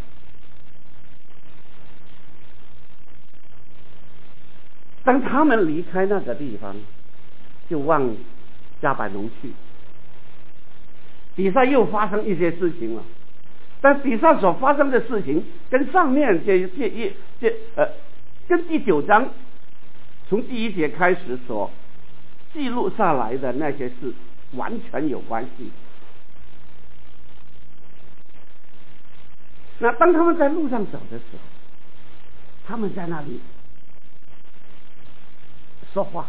当他们离开那个地方，就往加百农去。底下又发生一些事情了，但底下所发生的事情跟上面这这一这呃，跟第九章从第一节开始所记录下来的那些事完全有关系。那当他们在路上走的时候，他们在那里说话，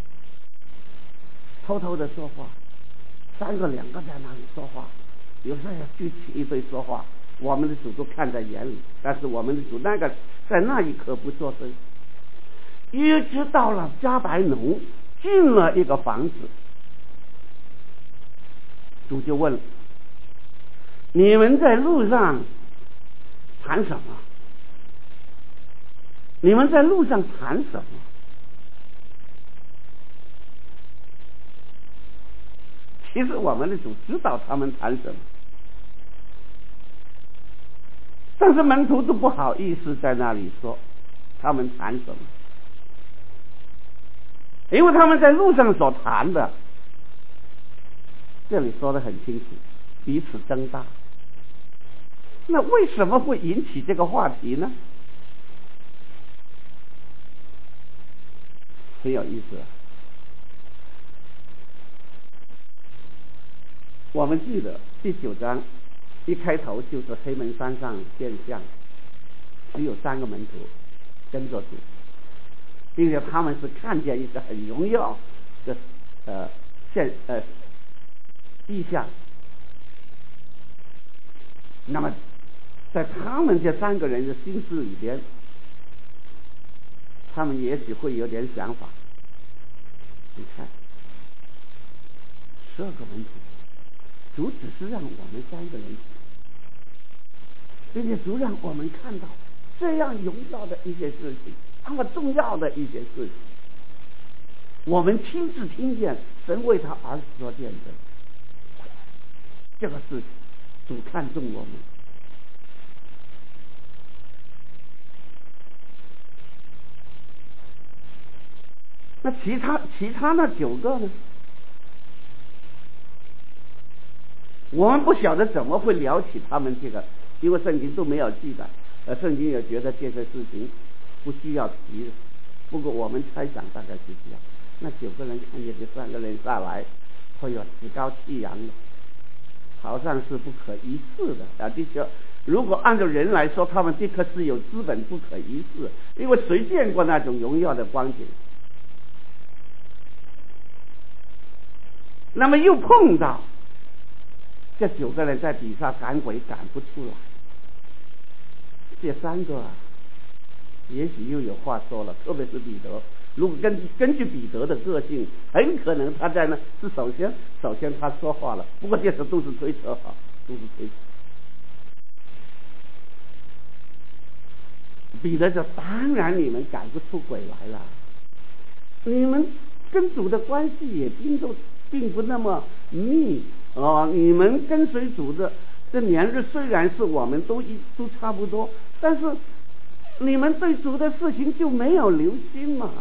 偷偷的说话，三个两个在那里说话，有时候要聚起一堆说话，我们的主都看在眼里，但是我们的主那个在那一刻不作声。一直到了加百农进了一个房子，主就问：你们在路上谈什么？你们在路上谈什么？其实我们的主知道他们谈什么，但是门徒都不好意思在那里说他们谈什么，因为他们在路上所谈的，这里说得很清楚，彼此争大。那为什么会引起这个话题呢？很有意思啊。我们记得第九章一开头就是黑门山上现象，只有三个门徒跟着主，并且他们是看见一个很荣耀的呃现呃意象。那么在他们这三个人的心思里边，他们也许会有点想法。你看，十二个门徒，主只是让我们三个人，并且主让我们看到这样荣耀的一些事情，那么重要的一些事情，我们亲自听见神为他儿子做见证。这个事情，主看重我们。那其他其他那九个呢？我们不晓得怎么会聊起他们这个，因为圣经都没有记载，呃，圣经也觉得这些事情不需要提的。不过我们猜想大概是这样。那九个人看见这三个人下来，会有趾高气扬的，好像是不可一世的啊！的确，如果按照人来说，他们的确是有资本不可一世，因为谁见过那种荣耀的光景？那么又碰到这九个人在底下赶鬼赶不出来，这三个啊，也许又有话说了，特别是彼得。如果根根据彼得的个性，很可能他在那是首先首先他说话了，不过这时都是推测哈，都是推测。彼得说：“当然你们赶不出鬼来了，你们跟主的关系也并不并不那么密啊、呃，你们跟随主的这年日虽然是我们都一都差不多，但是你们对主的事情就没有留心嘛。”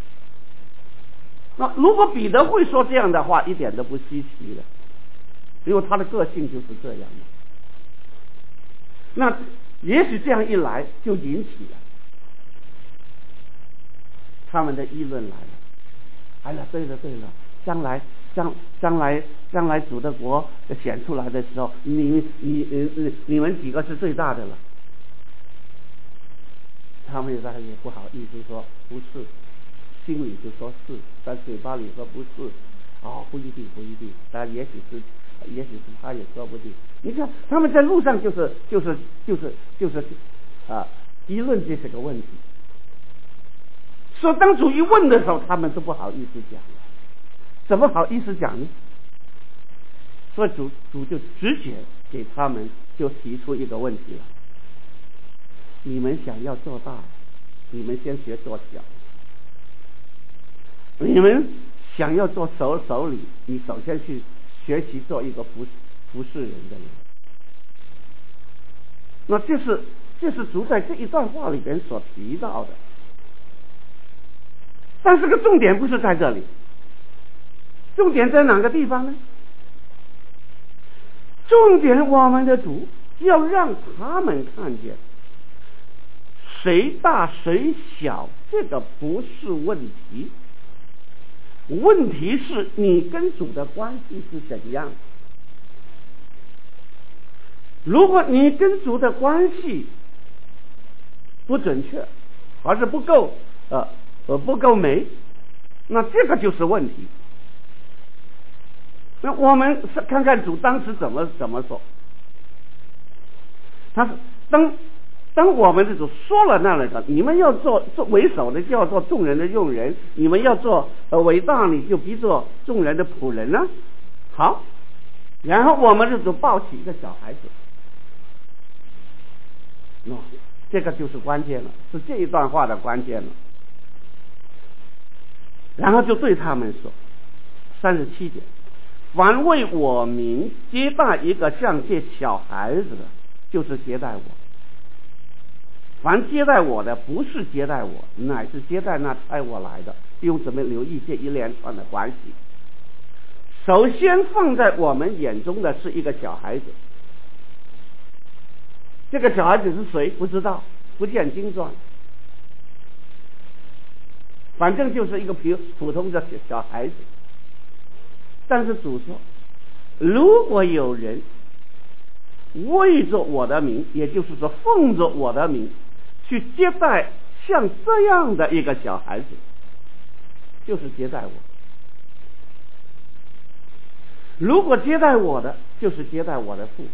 那如果彼得会说这样的话，一点都不稀奇的，因为他的个性就是这样的。那也许这样一来，就引起了他们的议论来了。哎呀，对了对了，将来将将来将来主的国显出来的时候，你你你你你们几个是最大的了。他们也大概也不好意思说不是，心里就说是，但嘴巴里说不是。哦，不一定不一定，但也许是也许是他也说不定。你看他们在路上就是就是就是就是啊议论这些个问题，说当主一问的时候，他们都不好意思讲了，怎么好意思讲呢？所以主主就直接给他们就提出一个问题了：你们想要做大，你们先学做小；你们想要做首首领，你首先去学习做一个服服侍人的人。那这是这是主在这一段话里边所提到的，但是个重点不是在这里，重点在哪个地方呢？重点我们的主要让他们看见，谁大谁小这个不是问题，问题是你跟主的关系是怎样。如果你跟主的关系不准确，还是不够呃呃不够美，那这个就是问题。那我们看看主当时怎么怎么说。他当当我们的主说了那个，你们要做做为首的就要做众人的用人，你们要做呃伟大，你就必做众人的仆人呢。好，然后我们的主抱起一个小孩子，哦，这个就是关键了，是这一段话的关键了。然后就对他们说，三十七节，凡为我名接待一个像这小孩子的，就是接待我；凡接待我的，不是接待我，乃是接待那差我来的。弟兄姊妹留意这一连串的关系。首先放在我们眼中的是一个小孩子，这个小孩子是谁不知道，不见经传，反正就是一个普普通的小孩子。但是主说，如果有人为着我的名，也就是说奉着我的名去接待像这样的一个小孩子，就是接待我。如果接待我的，就是接待我的父。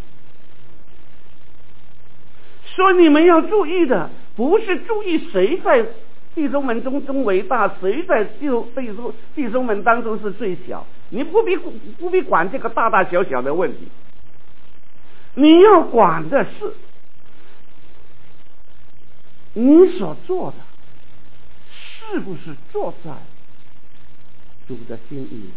所以你们要注意的，不是注意谁在弟兄们中中为大，谁在弟兄弟兄弟兄们当中是最小，你不必不必管这个大大小小的问题，你要管的是你所做的是不是做在主的心意，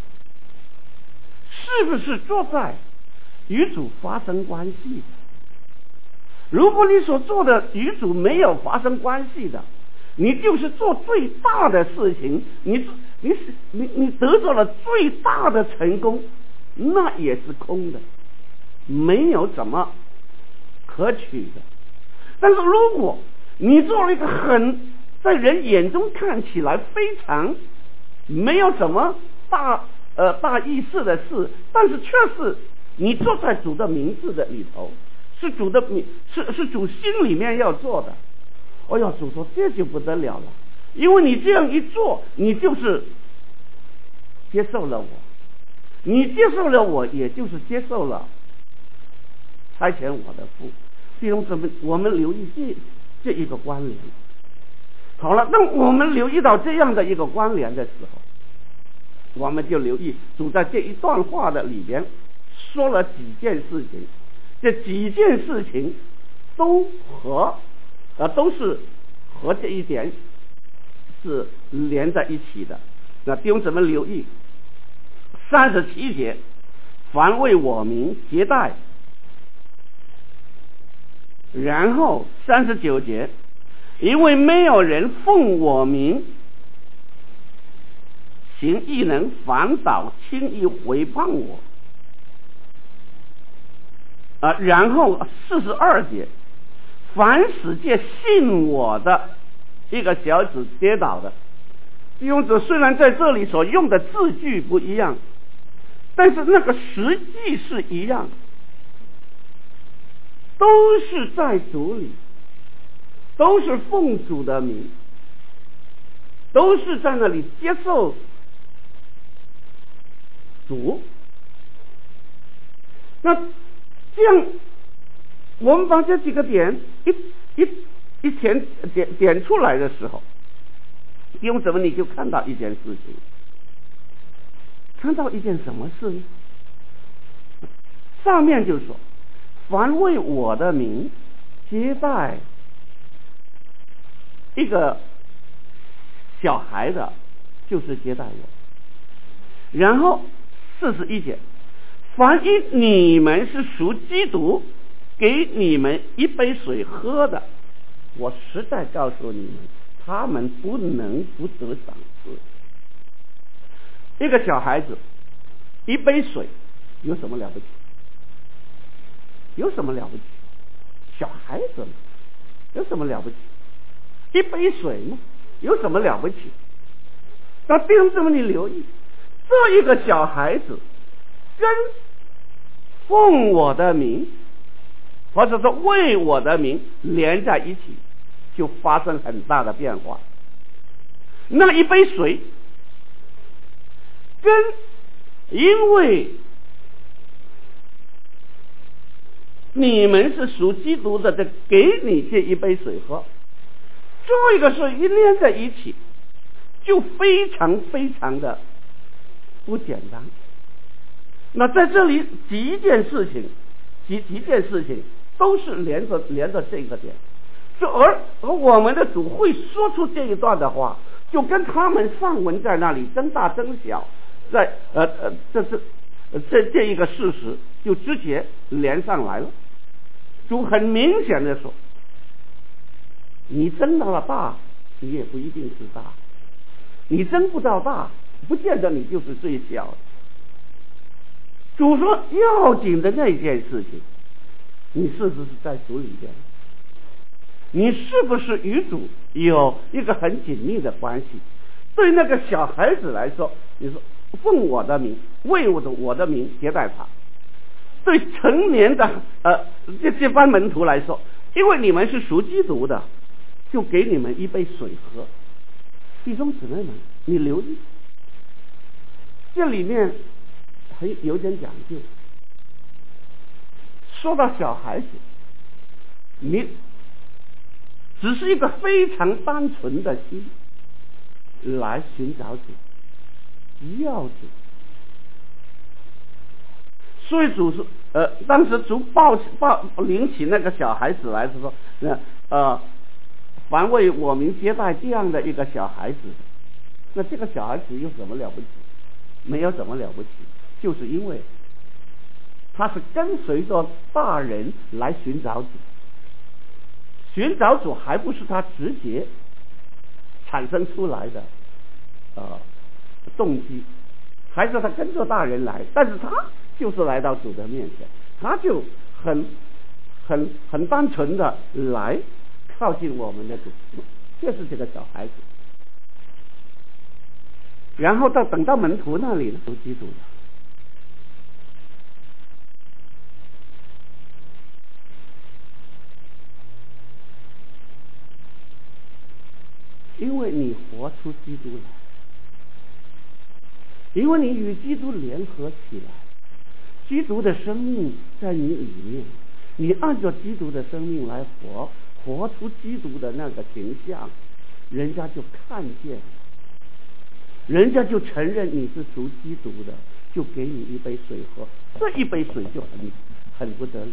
是不是做在与主发生关系的。如果你所做的与主没有发生关系的，你就是做最大的事情，你你你你得到了最大的成功，那也是空的，没有怎么可取的。但是如果你做了一个很在人眼中看起来非常没有什么大呃大意思的事，但是却是你做在主的名字的里头，是主的名是是主心里面要做的。哎呀，主说这就不得了了，因为你这样一做，你就是接受了我，你接受了我，也就是接受了差遣我的父。弟兄姊妹，我们留意这这一个关联。好了，当我们留意到这样的一个关联的时候，我们就留意主在这一段话的里边说了几件事情，这几件事情都和呃都是和这一点是连在一起的。那弟兄姊妹留意三十七节，凡为我名接待，然后三十九节，因为没有人奉我名行异能，反倒轻易回谤我。啊，然后四十二节，凡使借信我的一个小子跌倒的，弟兄姊妹，虽然在这里所用的字句不一样，但是那个实际是一样，都是在主里，都是奉主的名，都是在那里接受主， 那这样，我们把这几个点一一一点点点出来的时候，用什么你就看到一件事情，看到一件什么事呢？上面就说，凡为我的名接待一个小孩的，就是接待我。然后四十一节，凡因你们是属基督，给你们一杯水喝的，我实在告诉你们，他们不能不得赏赐。一个小孩子一杯水有什么了不起？有什么了不起？小孩子嘛，有什么了不起？一杯水嘛，有什么了不起？那弟兄姊妹，你留意，这一个小孩子跟奉我的名，或者说为我的名连在一起，就发生很大的变化。那一杯水跟因为你们是属基督的，这给你这一杯水喝，这个水一连在一起，就非常非常的不简单。那在这里几件事情，几几件事情都是连着连着这个点，就而而我们的主会说出这一段的话，就跟他们上文在那里增大增小，在呃呃这是呃这这一个事实就直接连上来了。主很明显的说，你增到了大，你也不一定是大；你增不到大，不见得你就是最小的。主说要紧的那件事情，你是不是在主里边？你是不是与主有一个很紧密的关系？对那个小孩子来说，你说奉我的名，为我的我的名接待他。对成年的呃这这班门徒来说，因为你们是属基督的，就给你们一杯水喝。弟兄姊妹们，你留意，这里面很有点讲究。说到小孩子，你只是一个非常单纯的心来寻找主，要主。所以主是呃，当时主抱抱领起那个小孩子来说，那呃，凡为我们接待这样的一个小孩子，那这个小孩子有什么了不起？没有什么了不起，就是因为他是跟随着大人来寻找主，寻找主还不是他直接产生出来的呃动机，还是他跟着大人来，但是他就是来到主的面前，他就很很很单纯的来靠近我们的主，就是这个小孩子。然后到等到门徒那里呢，都记住了。因为你活出基督来，因为你与基督联合起来，基督的生命在你里面，你按照基督的生命来活，活出基督的那个形象，人家就看见，人家就承认你是属基督的，就给你一杯水喝，这一杯水就很很不得了。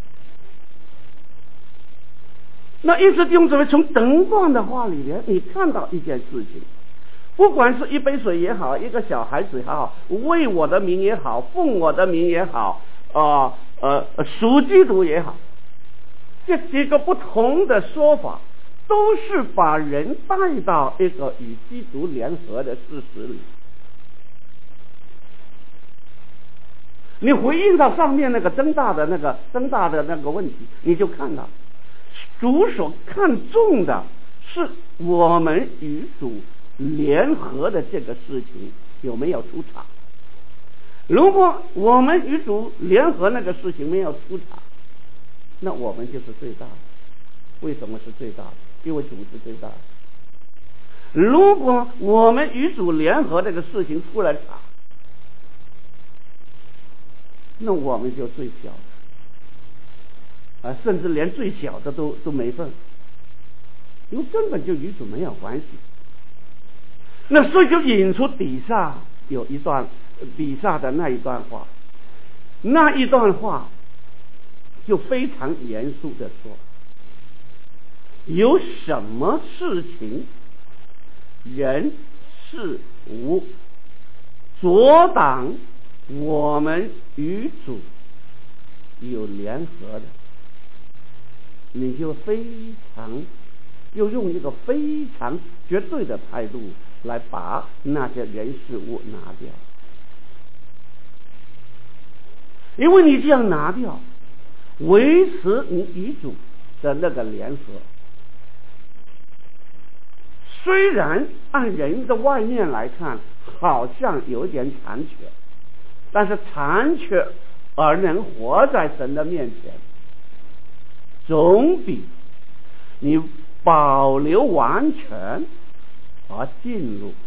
那意思弟兄姊妹，从整段的话里面，你看到一件事情，不管是一杯水也好，一个小孩子也好，为我的名也好，奉我的名也好，呃呃属基督也好，这几个不同的说法，都是把人带到一个与基督联合的事实里。你回应到上面那个增大的那个增大的那个问题，你就看到主所看重的是我们与主联合的这个事情有没有出场。如果我们与主联合那个事情没有出场，那我们就是最大的。为什么是最大的？因为主是最大的。如果我们与主联合这个事情出了场， 那我们就最小的，啊，甚至连最小的都都没份，因为根本就与主没有关系。那所以就引出底下有一段底下的那一段话，那一段话就非常严肃的说，有什么事情人事物阻挡我们与主有联合的，你就非常又用一个非常绝对的态度来把那些人事物拿掉，因为你这样拿掉，维持你与主的那个联合，虽然按人的外面来看好像有点残缺，但是残缺而能活在神的面前，总比你保留完全而进入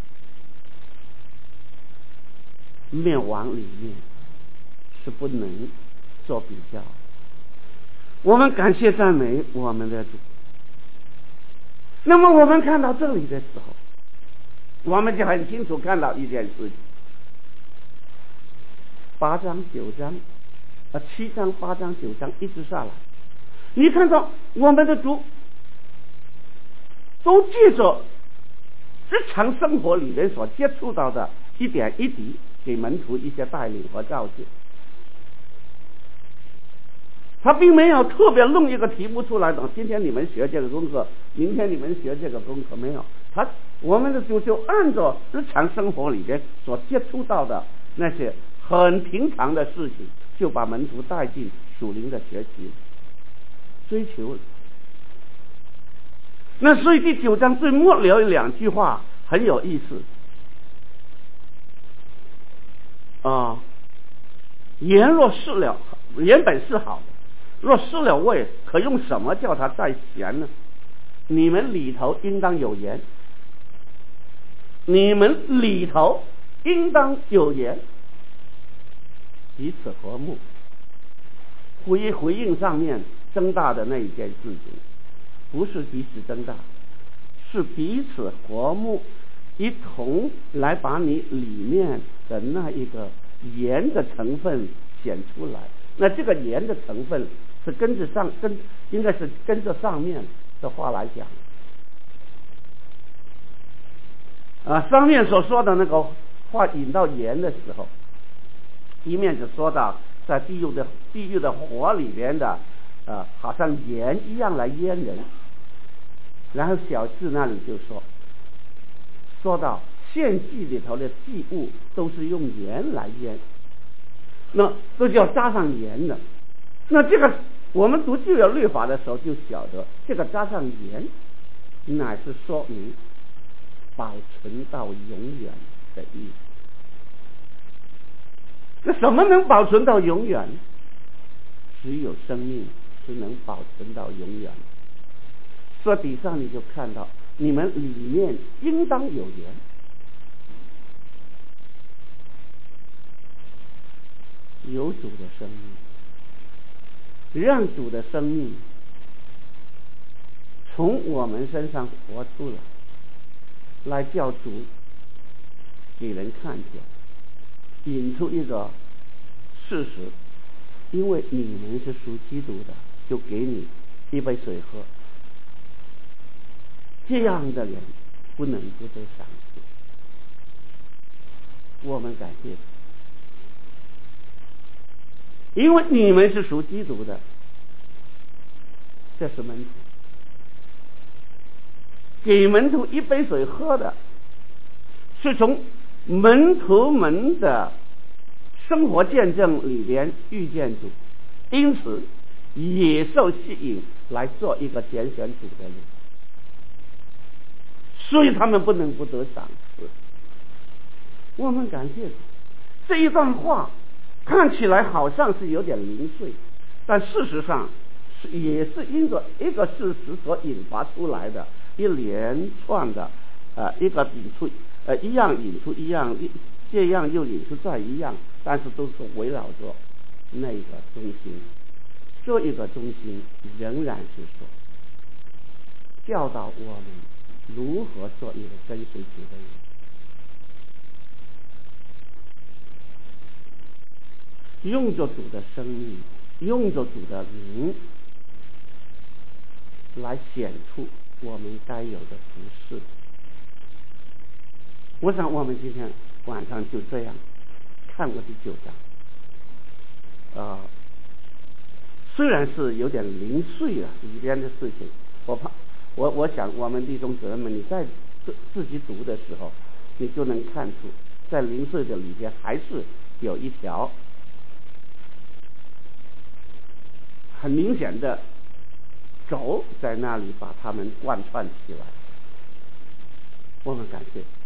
灭亡里面是不能做比较。我们感谢赞美我们的主。那么我们看到这里的时候，我们就很清楚看到一件事情，八章九章啊，七章八章九章一直下来，你看到我们的主都借着日常生活里面所接触到的一点一滴，给门徒一些带领和告诫。他并没有特别弄一个题目出来的，今天你们学这个功课，明天你们学这个功课，没有。他我们的主就按照日常生活里边所接触到的那些很平常的事情，就把门徒带进属灵的学习追求。那所以第九章最末了有两句话很有意思啊，言若失了，言本是好的，若失了味，可用什么叫它再咸呢？你们里头应当有盐，你们里头应当有盐，彼此和睦。回回应上面增大的那一件事情，不是彼此增大，是彼此和睦，一同来把你里面的那一个盐的成分显出来。那这个盐的成分是跟着上跟应该是跟着上面的话来讲啊，上面所说的那个话引到盐的时候，一面就说到在地狱的地狱的火里边的呃，好像盐一样来腌人。然后小字那里就说说到献祭里头的祭物都是用盐来腌，那这就要加上盐的。那这个我们读旧约律法的时候就晓得，这个加上盐乃是说明保存到永远的意思。那什么能保存到永远？只有生命是能保存到永远。所以底上你就看到，你们里面应当有盐。有主的生命，让主的生命从我们身上活出来，来叫主给人看见，引出一个事实，因为你们是属基督的，就给你一杯水喝。这样的人不能不得赏赐。我们感谢，因为你们是属基督的，这是门徒，给门徒一杯水喝的，是从门徒们的生活见证里边遇见主，因此也受吸引来做一个拣选主的人，所以他们不能不得赏赐。我们感谢主。这一段话看起来好像是有点零碎，但事实上是也是因着一个事实所引发出来的一连串的呃一个引出呃一样引出一样这样又引出这一样，但是都是围绕着那个中心。这一个中心仍然是说，教导我们如何做一个跟随主的人。用着主的生命，用着主的灵，来显出我们该有的服事。我想我们今天晚上就这样看过第九章，呃，虽然是有点零碎了里边的事情，我怕我我想我们弟兄姊妹们，你在自自己读的时候，你就能看出，在零碎的里边还是有一条很明显的轴在那里把它们贯穿起来。我们感谢。